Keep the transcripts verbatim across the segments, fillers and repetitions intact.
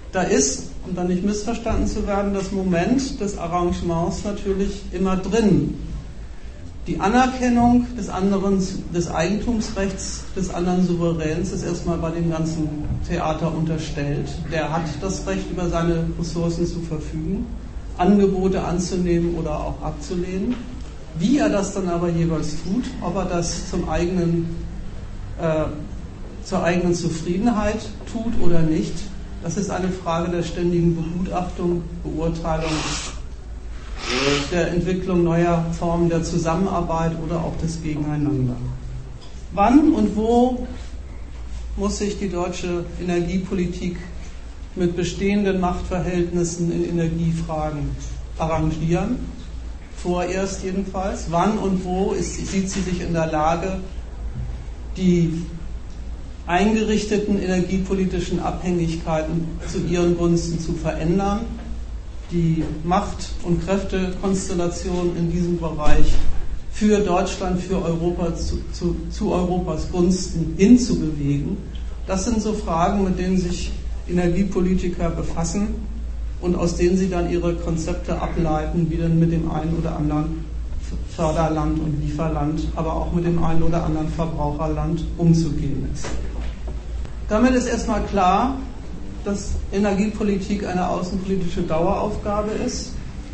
Da ist, um dann nicht missverstanden zu werden, das Moment des Arrangements natürlich immer drin. Die Anerkennung des anderen, des Eigentumsrechts des anderen Souveräns ist erstmal bei dem ganzen Theater unterstellt. Der hat das Recht, über seine Ressourcen zu verfügen, Angebote anzunehmen oder auch abzulehnen. Wie er das dann aber jeweils tut, ob er das zum eigenen, äh, zur eigenen Zufriedenheit tut oder nicht, das ist eine Frage der ständigen Begutachtung, Beurteilung, der Entwicklung neuer Formen der Zusammenarbeit oder auch des Gegeneinander. Wann und wo muss sich die deutsche Energiepolitik mit bestehenden Machtverhältnissen in Energiefragen arrangieren? Vorerst jedenfalls. Wann und wo ist, sieht sie sich in der Lage, die eingerichteten energiepolitischen Abhängigkeiten zu ihren Gunsten zu verändern, die Macht- und Kräftekonstellation in diesem Bereich für Deutschland, für Europa, zu, zu, zu Europas Gunsten hinzubewegen? Das sind so Fragen, mit denen sich Energiepolitiker befassen und aus denen sie dann ihre Konzepte ableiten, wie denn mit dem einen oder anderen Förderland und Lieferland, aber auch mit dem einen oder anderen Verbraucherland umzugehen ist. Damit ist erstmal klar, dass Energiepolitik eine außenpolitische Daueraufgabe ist.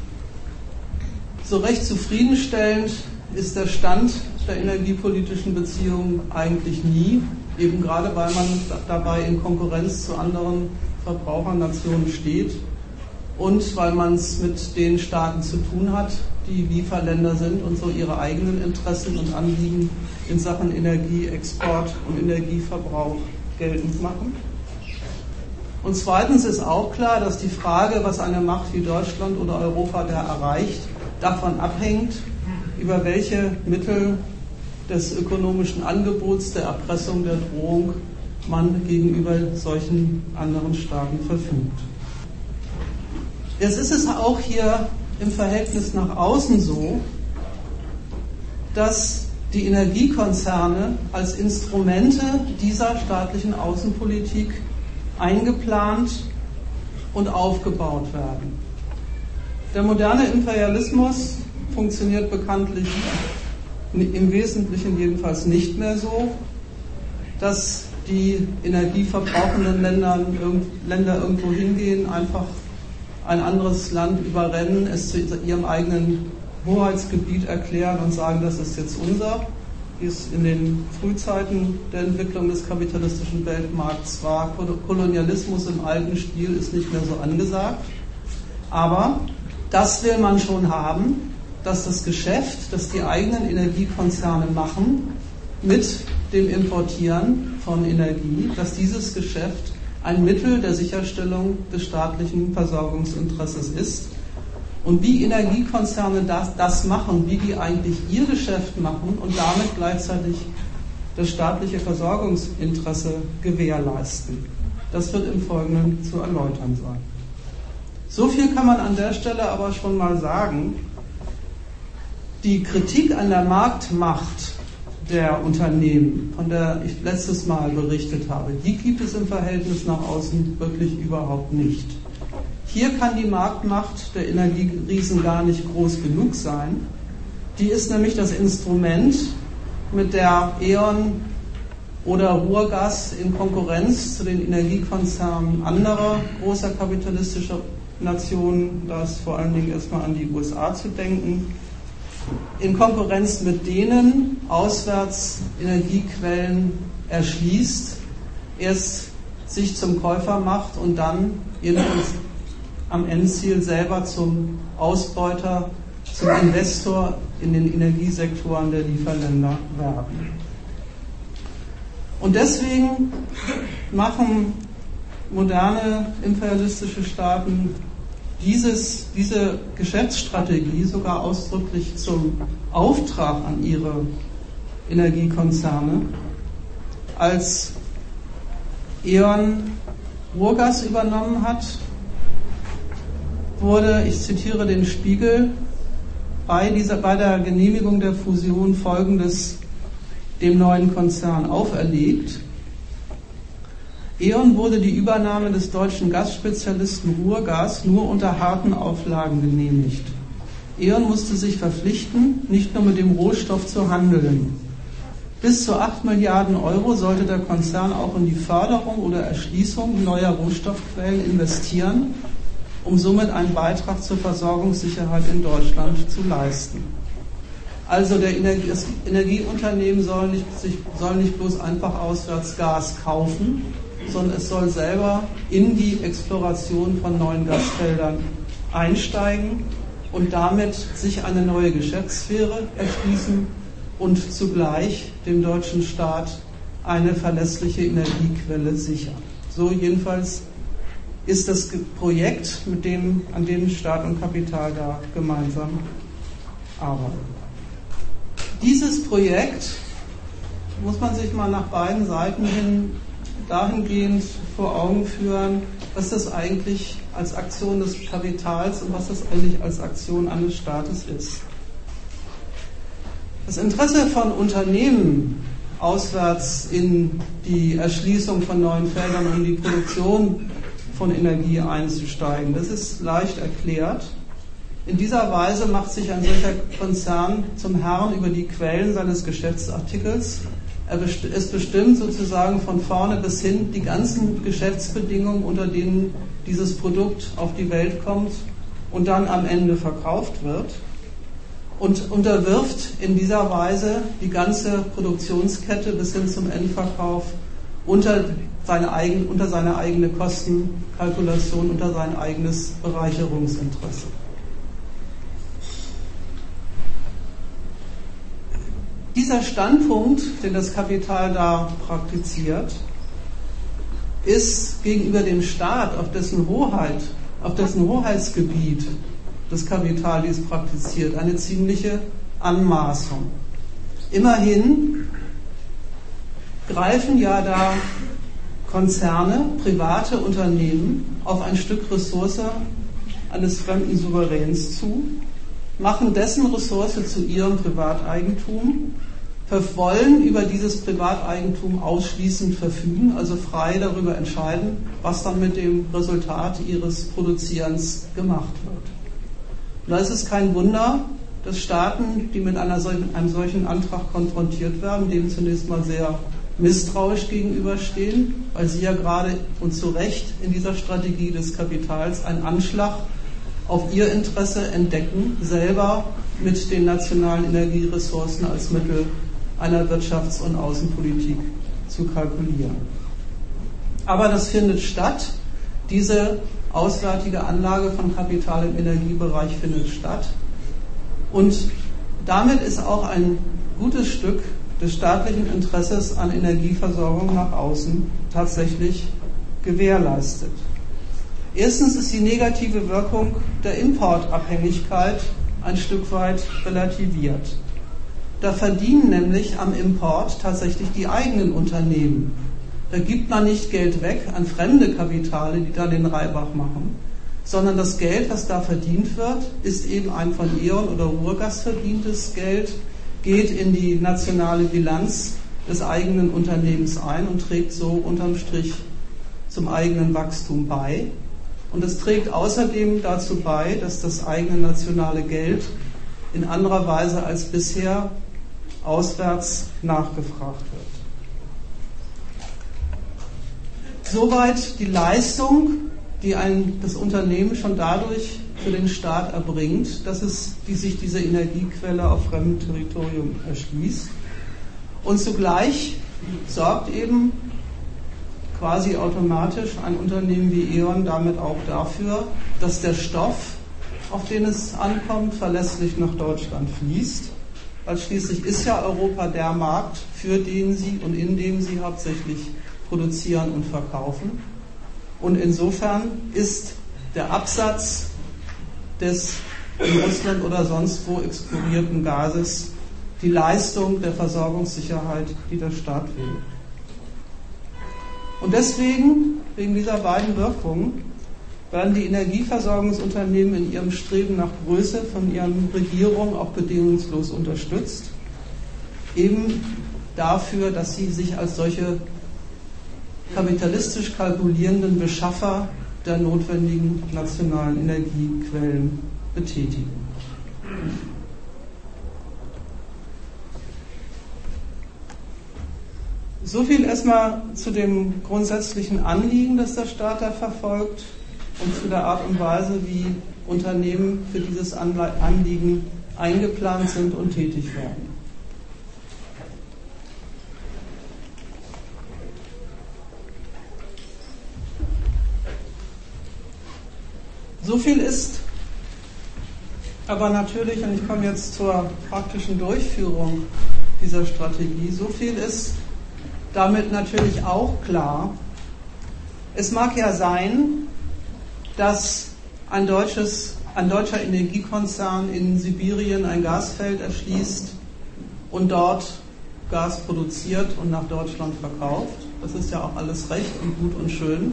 So recht zufriedenstellend ist der Stand der energiepolitischen Beziehungen eigentlich nie, eben gerade weil man dabei in Konkurrenz zu anderen Verbrauchernationen steht und weil man es mit den Staaten zu tun hat, die Lieferländer sind und so ihre eigenen Interessen und Anliegen in Sachen Energieexport und Energieverbrauch geltend machen. Und zweitens ist auch klar, dass die Frage, was eine Macht wie Deutschland oder Europa da erreicht, davon abhängt, über welche Mittel des ökonomischen Angebots, der Erpressung, der Drohung man gegenüber solchen anderen Staaten verfügt. Jetzt ist es auch hier im Verhältnis nach außen so, dass die Energiekonzerne als Instrumente dieser staatlichen Außenpolitik eingeplant und aufgebaut werden. Der moderne Imperialismus funktioniert bekanntlich im Wesentlichen jedenfalls nicht mehr so, dass die energieverbrauchenden Länder, Länder irgendwo hingehen, einfach ein anderes Land überrennen, es zu ihrem eigenen Hoheitsgebiet erklären und sagen, das ist jetzt unser. Wie es in den Frühzeiten der Entwicklung des kapitalistischen Weltmarkts war. Kolonialismus im alten Stil ist nicht mehr so angesagt. Aber das will man schon haben, dass das Geschäft, das die eigenen Energiekonzerne machen, mit dem Importieren von Energie, dass dieses Geschäft ein Mittel der Sicherstellung des staatlichen Versorgungsinteresses ist. Und wie Energiekonzerne das, das machen, wie die eigentlich ihr Geschäft machen und damit gleichzeitig das staatliche Versorgungsinteresse gewährleisten. Das wird im Folgenden zu erläutern sein. So viel kann man an der Stelle aber schon mal sagen. Die Kritik an der Marktmacht der Unternehmen, von der ich letztes Mal berichtet habe, die gibt es im Verhältnis nach außen wirklich überhaupt nicht. Hier kann die Marktmacht der Energieriesen gar nicht groß genug sein. Die ist nämlich das Instrument, mit der E.ON oder Ruhrgas in Konkurrenz zu den Energiekonzernen anderer großer kapitalistischer Nationen, da ist vor allen Dingen erstmal an die U S A zu denken, in Konkurrenz mit denen auswärts Energiequellen erschließt, erst sich zum Käufer macht und dann jedenfalls am Endziel selber zum Ausbeuter, zum Investor in den Energiesektoren der Lieferländer werden. Und deswegen machen moderne imperialistische Staaten dieses, diese Geschäftsstrategie sogar ausdrücklich zum Auftrag an ihre Energiekonzerne. Als E.ON Ruhrgas übernommen hat, wurde, ich zitiere den Spiegel, bei, dieser, bei der Genehmigung der Fusion Folgendes dem neuen Konzern auferlegt. E.ON wurde die Übernahme des deutschen Gasspezialisten Ruhrgas nur unter harten Auflagen genehmigt. E.ON musste sich verpflichten, nicht nur mit dem Rohstoff zu handeln. Bis zu acht Milliarden Euro sollte der Konzern auch in die Förderung oder Erschließung neuer Rohstoffquellen investieren, um somit einen Beitrag zur Versorgungssicherheit in Deutschland zu leisten. Also der Energie, das Energieunternehmen soll nicht, sich, soll nicht bloß einfach auswärts Gas kaufen, sondern es soll selber in die Exploration von neuen Gasfeldern einsteigen und damit sich eine neue Geschäftssphäre erschließen und zugleich dem deutschen Staat eine verlässliche Energiequelle sichern. So jedenfalls ist das Projekt, mit dem, an dem Staat und Kapital da gemeinsam arbeiten. Dieses Projekt muss man sich mal nach beiden Seiten hin dahingehend vor Augen führen, was das eigentlich als Aktion des Kapitals und was das eigentlich als Aktion eines Staates ist. Das Interesse von Unternehmen, auswärts in die Erschließung von neuen Feldern, um die Produktion von Energie einzusteigen, das ist leicht erklärt. In dieser Weise macht sich ein solcher Konzern zum Herrn über die Quellen seines Geschäftsartikels. Er ist bestimmt sozusagen von vorne bis hin die ganzen Geschäftsbedingungen, unter denen dieses Produkt auf die Welt kommt und dann am Ende verkauft wird, und unterwirft in dieser Weise die ganze Produktionskette bis hin zum Endverkauf unter seine, eigen, unter seine eigene Kostenkalkulation, unter sein eigenes Bereicherungsinteresse. Dieser Standpunkt, den das Kapital da praktiziert, ist gegenüber dem Staat, auf dessen Hoheit, auf dessen Hoheitsgebiet das Kapital dies praktiziert, eine ziemliche Anmaßung. Immerhin greifen ja da Konzerne, private Unternehmen auf ein Stück Ressource eines fremden Souveräns zu, machen dessen Ressource zu ihrem Privateigentum, wollen über dieses Privateigentum ausschließend verfügen, also frei darüber entscheiden, was dann mit dem Resultat ihres Produzierens gemacht wird. Und da ist es kein Wunder, dass Staaten, die mit einer solchen, einem solchen Antrag konfrontiert werden, dem zunächst mal sehr misstrauisch gegenüberstehen, weil sie ja gerade und zu Recht in dieser Strategie des Kapitals einen Anschlag auf ihr Interesse entdecken, selber mit den nationalen Energieressourcen als Mittel einer Wirtschafts- und Außenpolitik zu kalkulieren. Aber das findet statt. Diese auswärtige Anlage von Kapital im Energiebereich findet statt. Und damit ist auch ein gutes Stück des staatlichen Interesses an Energieversorgung nach außen tatsächlich gewährleistet. Erstens ist die negative Wirkung der Importabhängigkeit ein Stück weit relativiert. Da verdienen nämlich am Import tatsächlich die eigenen Unternehmen. Da gibt man nicht Geld weg an fremde Kapitale, die da den Reibach machen, sondern das Geld, was da verdient wird, ist eben ein von E.ON oder Ruhrgas verdientes Geld, geht in die nationale Bilanz des eigenen Unternehmens ein und trägt so unterm Strich zum eigenen Wachstum bei. Und es trägt außerdem dazu bei, dass das eigene nationale Geld in anderer Weise als bisher auswärts nachgefragt wird. Soweit die Leistung, die ein, das Unternehmen schon dadurch für den Staat erbringt, dass es die, sich diese Energiequelle auf fremdem Territorium erschließt. Und zugleich sorgt eben quasi automatisch ein Unternehmen wie E.ON damit auch dafür, dass der Stoff, auf den es ankommt, verlässlich nach Deutschland fließt, weil schließlich ist ja Europa der Markt, für den sie und in dem sie hauptsächlich produzieren und verkaufen. Und insofern ist der Absatz des in Russland oder sonst wo explorierten Gases die Leistung der Versorgungssicherheit, die der Staat will. Und deswegen, wegen dieser beiden Wirkungen, werden die Energieversorgungsunternehmen in ihrem Streben nach Größe von ihren Regierungen auch bedingungslos unterstützt, eben dafür, dass sie sich als solche kapitalistisch kalkulierenden Beschaffer der notwendigen nationalen Energiequellen betätigen. So viel erstmal zu dem grundsätzlichen Anliegen, das der Staat da verfolgt, und zu der Art und Weise, wie Unternehmen für dieses Anliegen eingeplant sind und tätig werden. So viel ist aber natürlich, und ich komme jetzt zur praktischen Durchführung dieser Strategie, so viel ist damit natürlich auch klar. Es mag ja sein, dass ein, deutsches, ein deutscher Energiekonzern in Sibirien ein Gasfeld erschließt und dort Gas produziert und nach Deutschland verkauft. Das ist ja auch alles recht und gut und schön.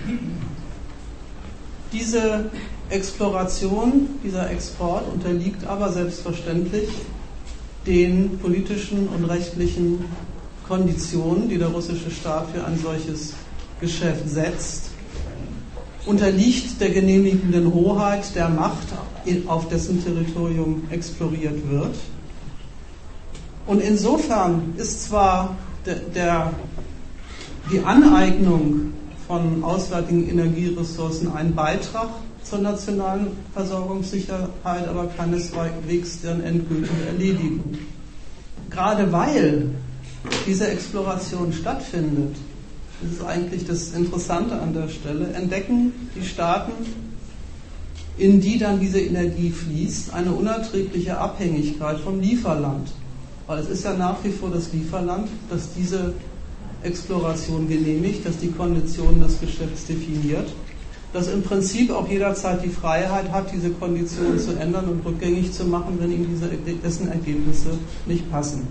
Diese Exploration, dieser Export unterliegt aber selbstverständlich den politischen und rechtlichen Konditionen, die der russische Staat für ein solches Geschäft setzt, unterliegt der genehmigenden Hoheit der Macht, auf dessen Territorium exploriert wird. Und insofern ist zwar der, der, die Aneignung von auswärtigen Energieressourcen ein Beitrag zur nationalen Versorgungssicherheit, aber keineswegs deren endgültige Erledigung. Gerade weil diese Exploration stattfindet, das ist eigentlich das Interessante an der Stelle, entdecken die Staaten, in die dann diese Energie fließt, eine unerträgliche Abhängigkeit vom Lieferland. Weil es ist ja nach wie vor das Lieferland, das diese Exploration genehmigt, das die Konditionen des Geschäfts definiert, das im Prinzip auch jederzeit die Freiheit hat, diese Konditionen zu ändern und rückgängig zu machen, wenn ihm diese, dessen Ergebnisse nicht passen.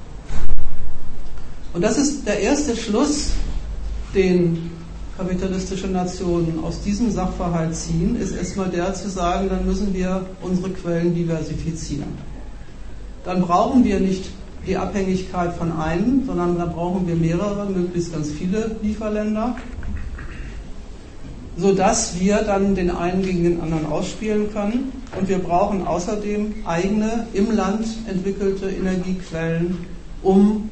Und das ist der erste Schluss, den kapitalistische Nationen aus diesem Sachverhalt ziehen, ist erstmal der zu sagen, dann müssen wir unsere Quellen diversifizieren. Dann brauchen wir nicht die Abhängigkeit von einem, sondern dann brauchen wir mehrere, möglichst ganz viele Lieferländer, sodass wir dann den einen gegen den anderen ausspielen können. Und wir brauchen außerdem eigene, im Land entwickelte Energiequellen, um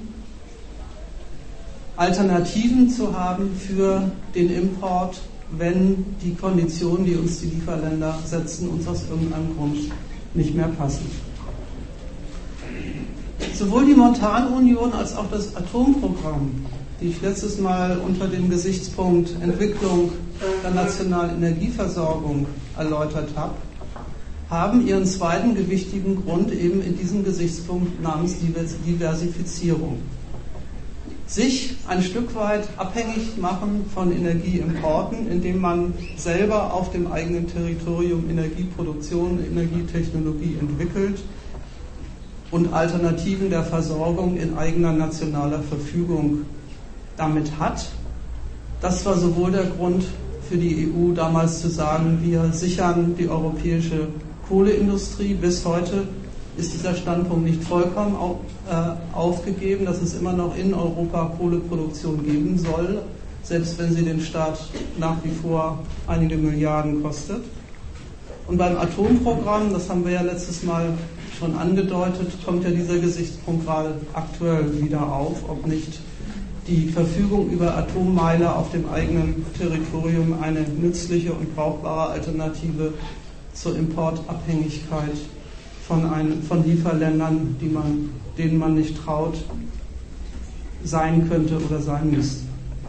Alternativen zu haben für den Import, wenn die Konditionen, die uns die Lieferländer setzen, uns aus irgendeinem Grund nicht mehr passen. Sowohl die Montanunion als auch das Atomprogramm, die ich letztes Mal unter dem Gesichtspunkt Entwicklung der nationalen Energieversorgung erläutert habe, haben ihren zweiten gewichtigen Grund eben in diesem Gesichtspunkt namens Diversifizierung. Sich ein Stück weit abhängig machen von Energieimporten, indem man selber auf dem eigenen Territorium Energieproduktion, Energietechnologie entwickelt und Alternativen der Versorgung in eigener nationaler Verfügung damit hat. Das war sowohl der Grund für die E U damals zu sagen, wir sichern die europäische Kohleindustrie. Bis heute ist dieser Standpunkt nicht vollkommen aufgegeben, dass es immer noch in Europa Kohleproduktion geben soll, selbst wenn sie den Staat nach wie vor einige Milliarden kostet. Und beim Atomprogramm, das haben wir ja letztes Mal schon angedeutet, kommt ja dieser Gesichtspunkt gerade aktuell wieder auf, ob nicht die Verfügung über Atommeiler auf dem eigenen Territorium eine nützliche und brauchbare Alternative zur Importabhängigkeit von, ein, von Lieferländern, die man, denen man nicht traut, sein könnte oder sein müsste.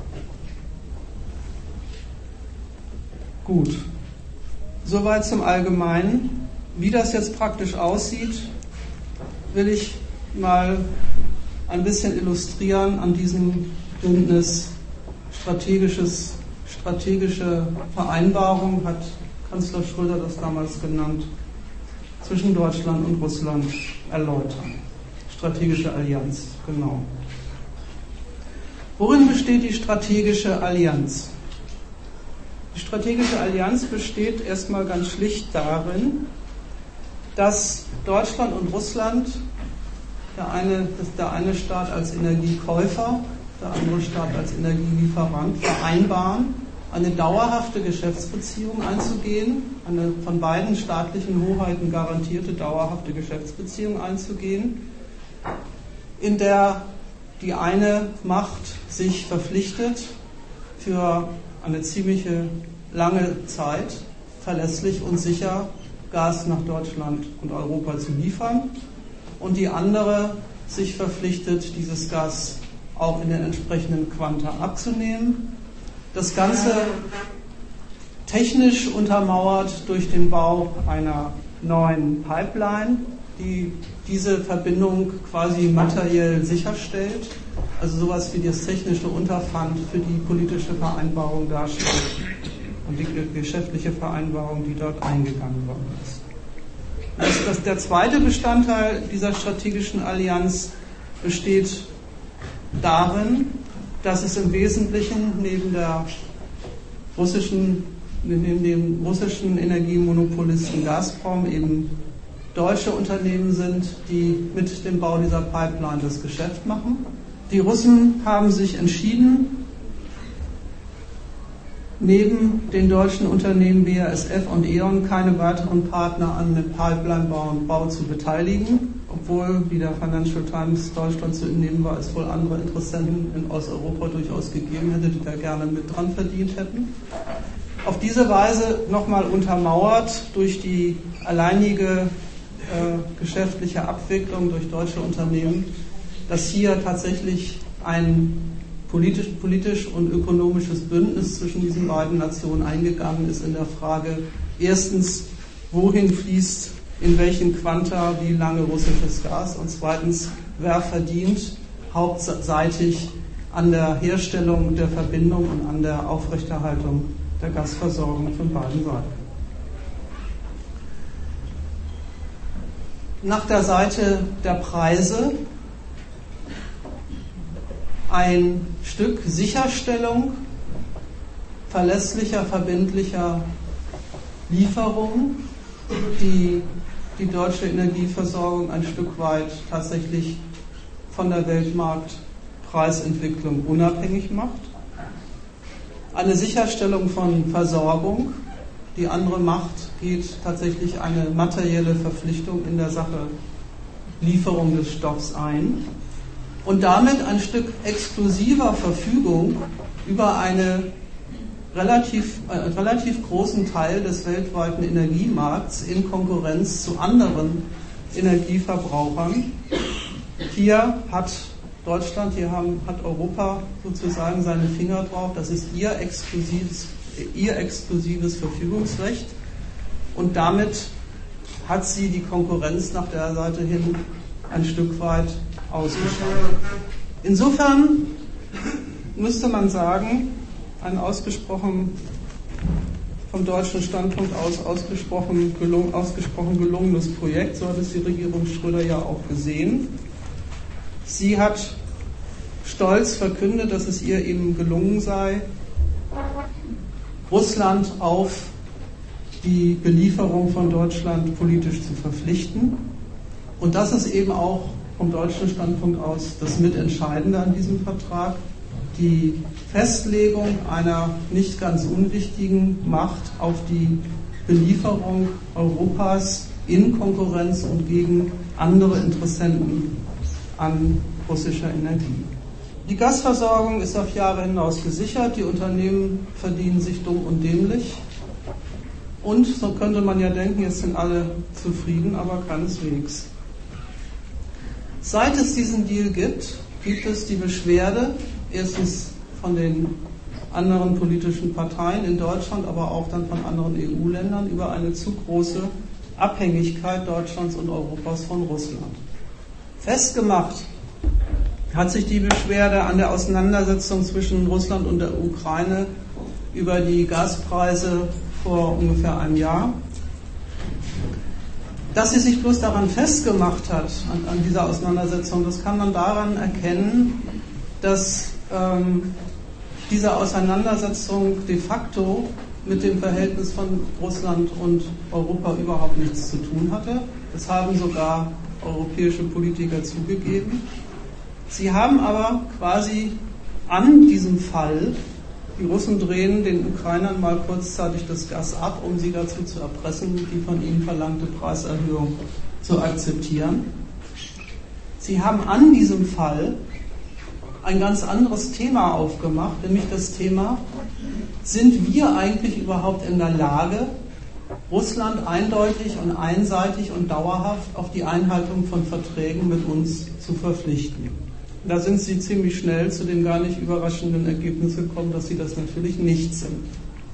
Gut, soweit zum Allgemeinen. Wie das jetzt praktisch aussieht, will ich mal ein bisschen illustrieren an diesem Bündnis strategisches, strategische Vereinbarung, hat Kanzler Schröder das damals genannt, zwischen Deutschland und Russland erläutern. Strategische Allianz, genau. Worin besteht die strategische Allianz? Die strategische Allianz besteht erstmal ganz schlicht darin, dass Deutschland und Russland, der eine, der eine Staat als Energiekäufer der andere Staat als Energielieferant, vereinbaren, eine dauerhafte Geschäftsbeziehung einzugehen, eine von beiden staatlichen Hoheiten garantierte dauerhafte Geschäftsbeziehung einzugehen, in der die eine Macht sich verpflichtet, für eine ziemliche lange Zeit verlässlich und sicher Gas nach Deutschland und Europa zu liefern und die andere sich verpflichtet, dieses Gas auch in den entsprechenden Quanta abzunehmen. Das Ganze technisch untermauert durch den Bau einer neuen Pipeline, die diese Verbindung quasi materiell sicherstellt, also sowas wie das technische Unterpfand für die politische Vereinbarung darstellt und die geschäftliche Vereinbarung, die dort eingegangen worden ist. Das, das, der zweite Bestandteil dieser strategischen Allianz besteht darin, dass es im Wesentlichen neben der russischen, neben dem russischen Energiemonopolisten Gazprom eben deutsche Unternehmen sind, die mit dem Bau dieser Pipeline das Geschäft machen. Die Russen haben sich entschieden, neben den deutschen Unternehmen B A S F und E.ON keine weiteren Partner an dem Pipeline-Bau zu beteiligen, obwohl, wie der Financial Times Deutschland zu entnehmen war, es wohl andere Interessenten in Osteuropa durchaus gegeben hätte, die da gerne mit dran verdient hätten. Auf diese Weise nochmal untermauert durch die alleinige äh, geschäftliche Abwicklung durch deutsche Unternehmen, dass hier tatsächlich ein Politisch, politisch und ökonomisches Bündnis zwischen diesen beiden Nationen eingegangen ist in der Frage, erstens, wohin fließt in welchen Quanta wie lange russisches Gas und zweitens, wer verdient hauptseitig an der Herstellung der Verbindung und an der Aufrechterhaltung der Gasversorgung von beiden Seiten. Nach der Seite der Preise ein Stück Sicherstellung verlässlicher, verbindlicher Lieferungen, die die deutsche Energieversorgung ein Stück weit tatsächlich von der Weltmarktpreisentwicklung unabhängig macht. Eine Sicherstellung von Versorgung. Die andere Macht geht tatsächlich eine materielle Verpflichtung in der Sache Lieferung des Stoffs ein. Und damit ein Stück exklusiver Verfügung über eine relativ, äh, relativ großen Teil des weltweiten Energiemarkts in Konkurrenz zu anderen Energieverbrauchern. Hier hat Deutschland, hier haben, hat Europa sozusagen seine Finger drauf, das ist ihr exklusives, ihr exklusives Verfügungsrecht und damit hat sie die Konkurrenz nach der Seite hin ein Stück weit ausgeschaltet. Insofern müsste man sagen, ein ausgesprochen vom deutschen Standpunkt aus ausgesprochen, gelung, ausgesprochen gelungenes Projekt, so hat es die Regierung Schröder ja auch gesehen. Sie hat stolz verkündet, dass es ihr eben gelungen sei, Russland auf die Belieferung von Deutschland politisch zu verpflichten. Und das ist eben auch vom deutschen Standpunkt aus das Mitentscheidende an diesem Vertrag, die Festlegung einer nicht ganz unwichtigen Macht auf die Belieferung Europas in Konkurrenz und gegen andere Interessenten an russischer Energie. Die Gasversorgung ist auf Jahre hinaus gesichert, die Unternehmen verdienen sich dumm und dämlich und, so könnte man ja denken, jetzt sind alle zufrieden, aber keineswegs. Seit es diesen Deal gibt, gibt es die Beschwerde, erstens von den anderen politischen Parteien in Deutschland, aber auch dann von anderen E U-Ländern über eine zu große Abhängigkeit Deutschlands und Europas von Russland. Festgemacht hat sich die Beschwerde an der Auseinandersetzung zwischen Russland und der Ukraine über die Gaspreise vor ungefähr einem Jahr. Dass sie sich bloß daran festgemacht hat, an, an dieser Auseinandersetzung, das kann man daran erkennen, dass ähm, diese Auseinandersetzung de facto mit dem Verhältnis von Russland und Europa überhaupt nichts zu tun hatte. Das haben sogar europäische Politiker zugegeben. Sie haben aber quasi an diesem Fall, die Russen drehen den Ukrainern mal kurzzeitig das Gas ab, um sie dazu zu erpressen, die von ihnen verlangte Preiserhöhung zu akzeptieren. Sie haben an diesem Fall ein ganz anderes Thema aufgemacht, nämlich das Thema, sind wir eigentlich überhaupt in der Lage, Russland eindeutig und einseitig und dauerhaft auf die Einhaltung von Verträgen mit uns zu verpflichten? Da sind Sie ziemlich schnell zu dem gar nicht überraschenden Ergebnis gekommen, dass Sie das natürlich nicht sind.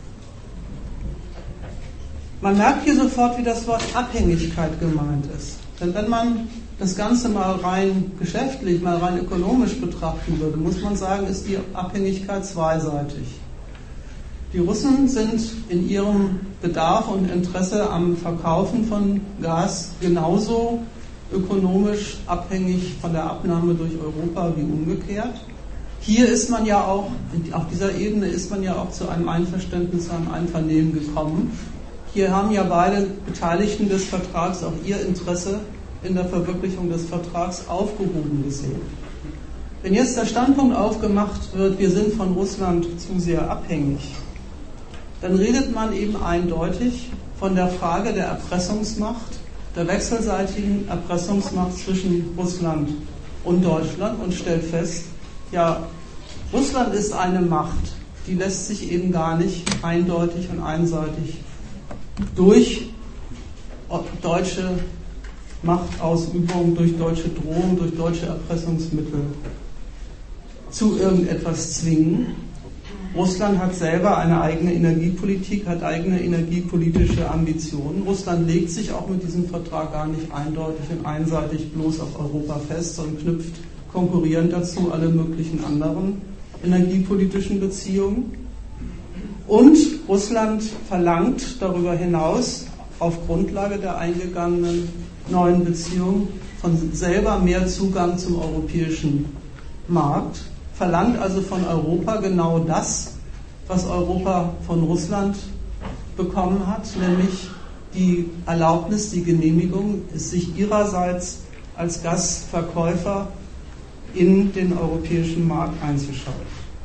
Man merkt hier sofort, wie das Wort Abhängigkeit gemeint ist. Denn wenn man das Ganze mal rein geschäftlich, mal rein ökonomisch betrachten würde, muss man sagen, ist die Abhängigkeit zweiseitig. Die Russen sind in ihrem Bedarf und Interesse am Verkaufen von Gas genauso ökonomisch abhängig von der Abnahme durch Europa wie umgekehrt. Hier ist man ja auch, auf dieser Ebene ist man ja auch zu einem Einverständnis, einem Einvernehmen gekommen. Hier haben ja beide Beteiligten des Vertrags auch ihr Interesse in der Verwirklichung des Vertrags aufgehoben gesehen. Wenn jetzt der Standpunkt aufgemacht wird, wir sind von Russland zu sehr abhängig, dann redet man eben eindeutig von der Frage der Erpressungsmacht, der wechselseitigen Erpressungsmacht zwischen Russland und Deutschland und stellt fest, ja, Russland ist eine Macht, die lässt sich eben gar nicht eindeutig und einseitig durch deutsche Machtausübung, durch deutsche Drohung, durch deutsche Erpressungsmittel zu irgendetwas zwingen. Russland hat selber eine eigene Energiepolitik, hat eigene energiepolitische Ambitionen. Russland legt sich auch mit diesem Vertrag gar nicht eindeutig und einseitig bloß auf Europa fest, sondern knüpft konkurrierend dazu alle möglichen anderen energiepolitischen Beziehungen. Und Russland verlangt darüber hinaus auf Grundlage der eingegangenen neuen Beziehungen von selber mehr Zugang zum europäischen Markt, verlangt also von Europa genau das, was Europa von Russland bekommen hat, nämlich die Erlaubnis, die Genehmigung, sich ihrerseits als Gasverkäufer in den europäischen Markt einzuschalten.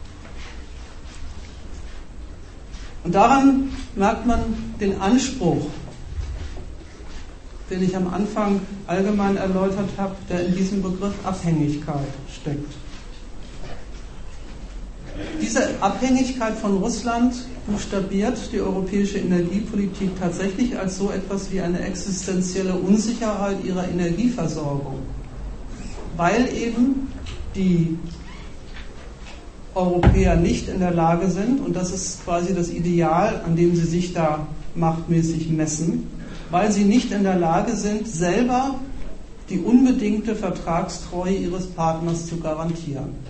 Und daran merkt man den Anspruch, den ich am Anfang allgemein erläutert habe, der in diesem Begriff Abhängigkeit steckt. Diese Abhängigkeit von Russland buchstabiert die europäische Energiepolitik tatsächlich als so etwas wie eine existenzielle Unsicherheit ihrer Energieversorgung, weil eben die Europäer nicht in der Lage sind, und das ist quasi das Ideal, an dem sie sich da machtmäßig messen, weil sie nicht in der Lage sind, selber die unbedingte Vertragstreue ihres Partners zu garantieren.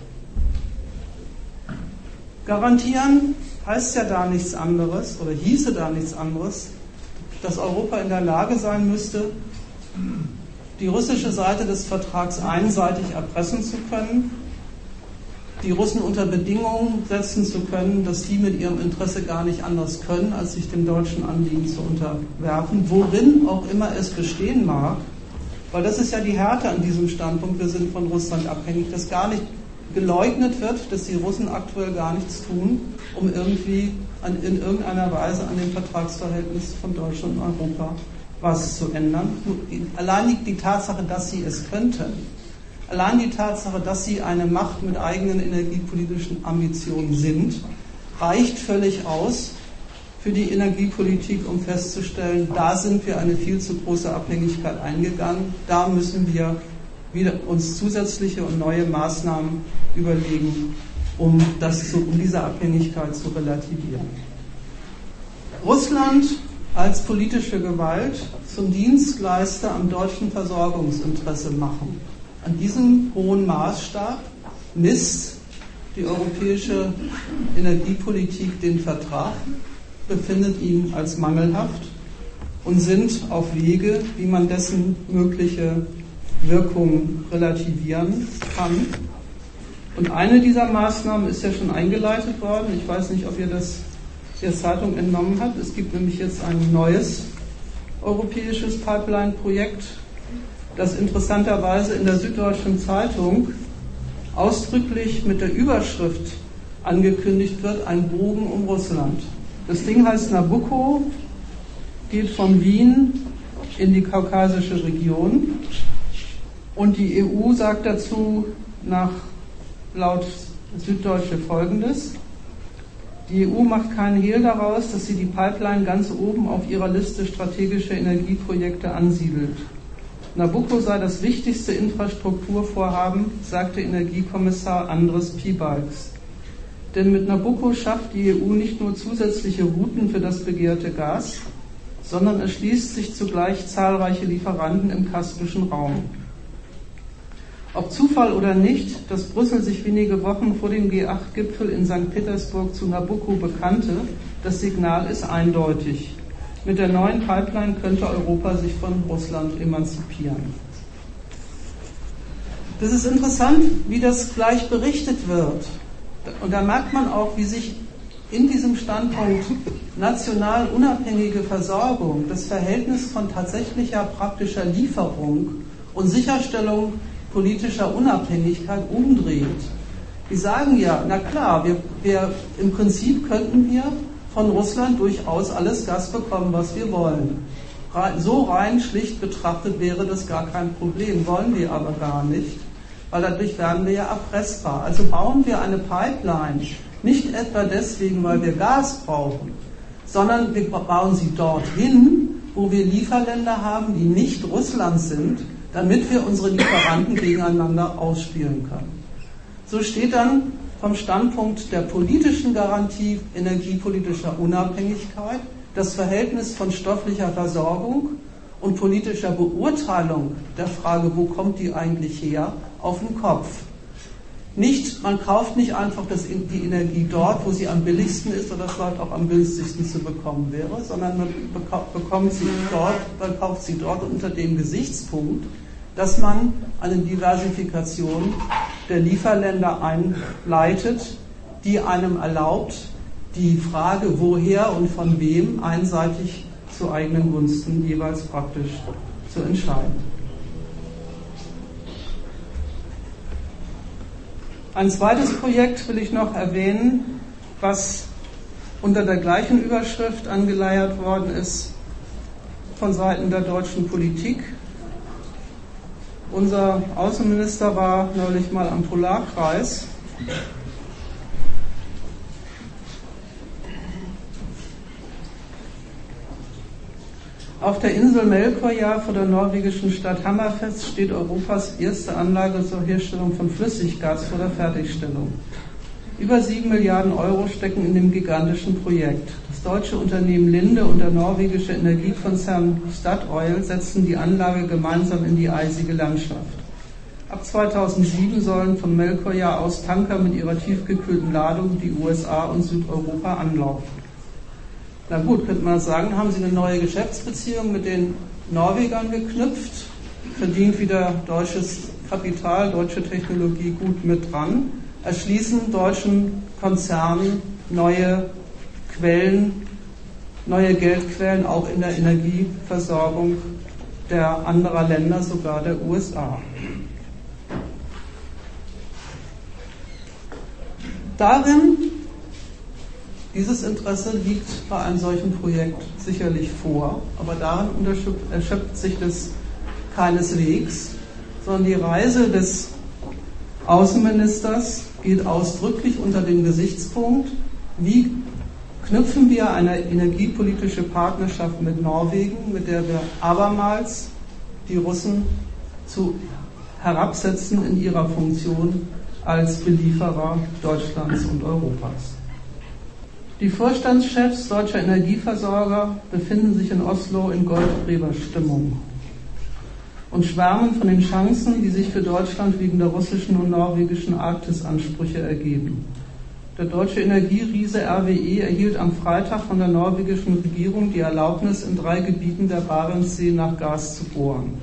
Garantieren heißt ja da nichts anderes, oder hieße da nichts anderes, dass Europa in der Lage sein müsste, die russische Seite des Vertrags einseitig erpressen zu können, die Russen unter Bedingungen setzen zu können, dass die mit ihrem Interesse gar nicht anders können, als sich dem deutschen Anliegen zu unterwerfen, worin auch immer es bestehen mag, weil das ist ja die Härte an diesem Standpunkt, wir sind von Russland abhängig, dass gar nicht geleugnet wird, dass die Russen aktuell gar nichts tun, um irgendwie an, in irgendeiner Weise an dem Vertragsverhältnis von Deutschland und Europa was zu ändern. Allein die, die Tatsache, dass sie es könnten, allein die Tatsache, dass sie eine Macht mit eigenen energiepolitischen Ambitionen sind, reicht völlig aus für die Energiepolitik, um festzustellen, da sind wir eine viel zu große Abhängigkeit eingegangen, da müssen wir wieder uns zusätzliche und neue Maßnahmen überlegen, um, das zu, um diese Abhängigkeit zu relativieren. Russland als politische Gewalt zum Dienstleister am deutschen Versorgungsinteresse machen. An diesem hohen Maßstab misst die europäische Energiepolitik den Vertrag, befindet ihn als mangelhaft und sind auf Wege, wie man dessen mögliche Wirkung relativieren kann. Und eine dieser Maßnahmen ist ja schon eingeleitet worden. Ich weiß nicht, ob ihr das der Zeitung entnommen habt. Es gibt nämlich jetzt ein neues europäisches Pipeline-Projekt, das interessanterweise in der Süddeutschen Zeitung ausdrücklich mit der Überschrift angekündigt wird, ein Bogen um Russland. Das Ding heißt Nabucco, geht von Wien in die kaukasische Region und die E U sagt dazu nach laut Süddeutsche Folgendes: Die E U macht keinen Hehl daraus, dass sie die Pipeline ganz oben auf ihrer Liste strategischer Energieprojekte ansiedelt. Nabucco sei das wichtigste Infrastrukturvorhaben, sagte Energiekommissar Andris Piebalgs. Denn mit Nabucco schafft die E U nicht nur zusätzliche Routen für das begehrte Gas, sondern erschließt sich zugleich zahlreiche Lieferanten im kaspischen Raum. Ob Zufall oder nicht, dass Brüssel sich wenige Wochen vor dem G acht Gipfel in Sankt Petersburg zu Nabucco bekannte, das Signal ist eindeutig. Mit der neuen Pipeline könnte Europa sich von Russland emanzipieren. Das ist interessant, wie das gleich berichtet wird. Und da merkt man auch, wie sich in diesem Standpunkt national unabhängige Versorgung das Verhältnis von tatsächlicher praktischer Lieferung und Sicherstellung politischer Unabhängigkeit umdreht. Die sagen ja, na klar, wir, wir, im Prinzip könnten wir von Russland durchaus alles Gas bekommen, was wir wollen. So rein schlicht betrachtet wäre das gar kein Problem, wollen wir aber gar nicht, weil dadurch werden wir ja erpressbar. Also bauen wir eine Pipeline, nicht etwa deswegen, weil wir Gas brauchen, sondern wir bauen sie dorthin, wo wir Lieferländer haben, die nicht Russland sind, damit wir unsere Lieferanten gegeneinander ausspielen können. So steht dann vom Standpunkt der politischen Garantie energiepolitischer Unabhängigkeit das Verhältnis von stofflicher Versorgung und politischer Beurteilung der Frage, wo kommt die eigentlich her, auf den Kopf. Nicht, man kauft nicht einfach das, die Energie dort, wo sie am billigsten ist oder vielleicht auch am günstigsten zu bekommen wäre, sondern man bekommt sie dort, man kauft sie dort unter dem Gesichtspunkt, dass man eine Diversifikation der Lieferländer einleitet, die einem erlaubt, die Frage, woher und von wem, einseitig zu eigenen Gunsten jeweils praktisch zu entscheiden. Ein zweites Projekt will ich noch erwähnen, was unter der gleichen Überschrift angeleiert worden ist von Seiten der deutschen Politik. Unser Außenminister war neulich mal am Polarkreis. Auf der Insel Melkøya vor der norwegischen Stadt Hammerfest steht Europas erste Anlage zur Herstellung von Flüssiggas vor der Fertigstellung. Über sieben Milliarden Euro stecken in dem gigantischen Projekt. Das deutsche Unternehmen Linde und der norwegische Energiekonzern Statoil setzen die Anlage gemeinsam in die eisige Landschaft. Ab zweitausendsieben sollen von Melkøya aus Tanker mit ihrer tiefgekühlten Ladung die U S A und Südeuropa anlaufen. Na gut, könnte man sagen, haben Sie eine neue Geschäftsbeziehung mit den Norwegern geknüpft, verdient wieder deutsches Kapital, deutsche Technologie gut mit dran, erschließen deutschen Konzernen neue Quellen, neue Geldquellen auch in der Energieversorgung der anderer Länder, sogar der U S A. Darin, dieses Interesse liegt bei einem solchen Projekt sicherlich vor, aber darin erschöpft sich das keineswegs, sondern die Reise des Außenministers geht ausdrücklich unter dem Gesichtspunkt, wie knüpfen wir eine energiepolitische Partnerschaft mit Norwegen, mit der wir abermals die Russen zu herabsetzen in ihrer Funktion als Belieferer Deutschlands und Europas. Die Vorstandschefs deutscher Energieversorger befinden sich in Oslo in Goldgräberstimmung und schwärmen von den Chancen, die sich für Deutschland wegen der russischen und norwegischen Arktisansprüche ergeben. Der deutsche Energieriese R W E erhielt am Freitag von der norwegischen Regierung die Erlaubnis, in drei Gebieten der Barentssee nach Gas zu bohren.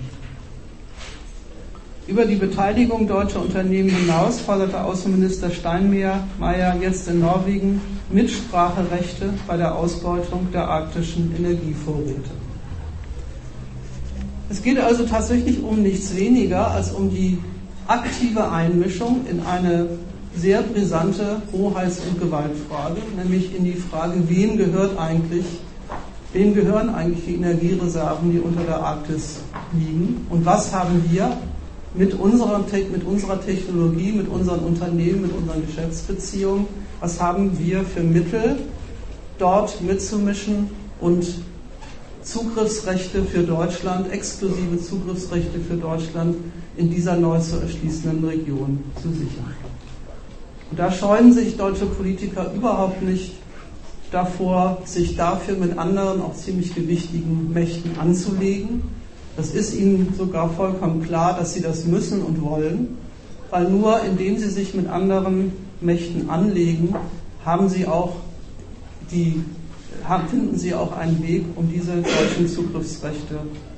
Über die Beteiligung deutscher Unternehmen hinaus forderte Außenminister Steinmeier jetzt in Norwegen Mitspracherechte bei der Ausbeutung der arktischen Energievorräte. Es geht also tatsächlich um nichts weniger als um die aktive Einmischung in eine sehr brisante Hoheits- und Gewaltfrage, nämlich in die Frage, wem gehört eigentlich, wem gehören eigentlich die Energiereserven, die unter der Arktis liegen, und was haben wir mit unserer, mit unserer Technologie, mit unseren Unternehmen, mit unseren Geschäftsbeziehungen, was haben wir für Mittel, dort mitzumischen und Zugriffsrechte für Deutschland, exklusive Zugriffsrechte für Deutschland in dieser neu zu erschließenden Region zu sichern. Und da scheuen sich deutsche Politiker überhaupt nicht davor, sich dafür mit anderen, auch ziemlich gewichtigen Mächten anzulegen. Das ist ihnen sogar vollkommen klar, dass sie das müssen und wollen, weil nur indem sie sich mit anderen Mächten anlegen, haben sie auch die, haben, finden sie auch einen Weg, um diese deutschen Zugriffsrechte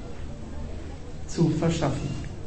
zu verschaffen.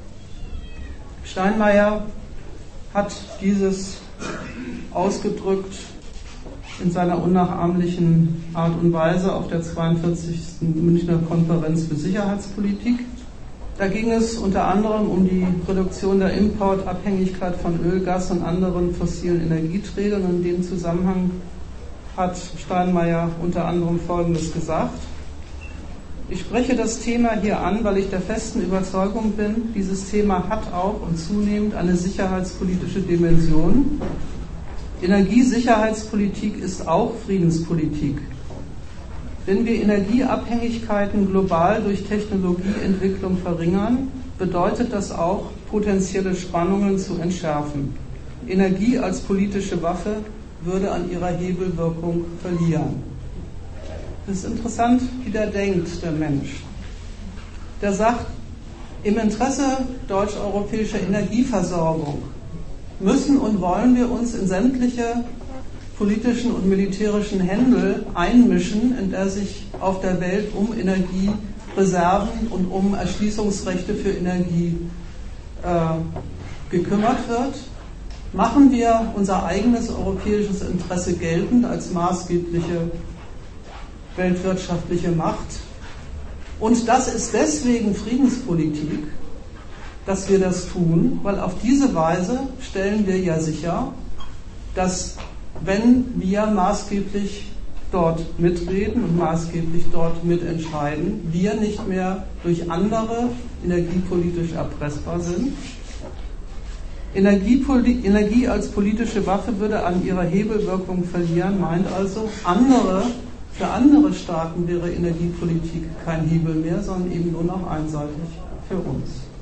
Steinmeier hat dieses ausgedrückt in seiner unnachahmlichen Art und Weise auf der zweiundvierzigsten Münchner Konferenz für Sicherheitspolitik. Da ging es unter anderem um die Reduktion der Importabhängigkeit von Öl, Gas und anderen fossilen Energieträgern. Und in dem Zusammenhang hat Steinmeier unter anderem Folgendes gesagt: Ich spreche das Thema hier an, weil ich der festen Überzeugung bin, dieses Thema hat auch und zunehmend eine sicherheitspolitische Dimension. Energiesicherheitspolitik ist auch Friedenspolitik. Wenn wir Energieabhängigkeiten global durch Technologieentwicklung verringern, bedeutet das auch, potenzielle Spannungen zu entschärfen. Energie als politische Waffe würde an ihrer Hebelwirkung verlieren. Es ist interessant, wie der denkt, der Mensch. Der sagt, im Interesse deutsch-europäischer Energieversorgung müssen und wollen wir uns in sämtliche politischen und militärischen Händel einmischen, in der sich auf der Welt um Energiereserven und um Erschließungsrechte für Energie äh, gekümmert wird. Machen wir unser eigenes europäisches Interesse geltend als maßgebliche weltwirtschaftliche Macht. Und das ist deswegen Friedenspolitik, dass wir das tun, weil auf diese Weise stellen wir ja sicher, dass wenn wir maßgeblich dort mitreden und maßgeblich dort mitentscheiden, wir nicht mehr durch andere energiepolitisch erpressbar sind. Energiepoli- Energie als politische Waffe würde an ihrer Hebelwirkung verlieren, meint also, andere, für andere Staaten wäre Energiepolitik kein Hebel mehr, sondern eben nur noch einseitig für uns.